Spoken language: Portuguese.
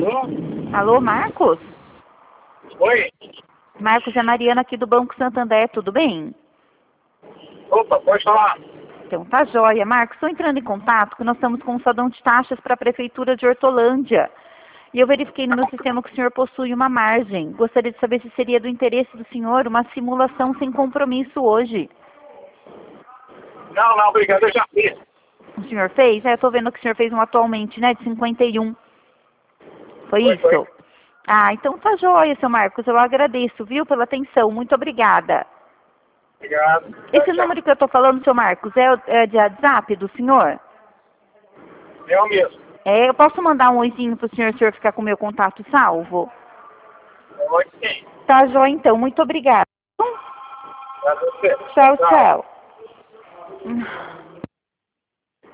Alô? Alô, Marcos? Oi? Marcos, é a Mariana aqui do Banco Santander, tudo bem? Opa, pode falar. Então tá jóia. Marcos, estou entrando em contato que nós estamos com um sadão de taxas para a Prefeitura de Hortolândia. E eu verifiquei no meu sistema que o senhor possui uma margem. Gostaria de saber se seria do interesse do senhor uma simulação sem compromisso hoje. Não, obrigado, eu já fiz. O senhor fez? Eu estou vendo que o senhor fez um atualmente, né, de 51. Foi isso? Foi. Ah, então tá jóia, seu Marcos. Eu agradeço, viu, pela atenção. Muito obrigada. Obrigado. Esse Tchau, tchau. número que eu estou falando, seu Marcos, é de WhatsApp do senhor? É o mesmo. Eu posso mandar um oizinho pro senhor ficar com o meu contato salvo? Pode sim. Tá jóia, então. Muito obrigada. Pra você. Tchau, tchau.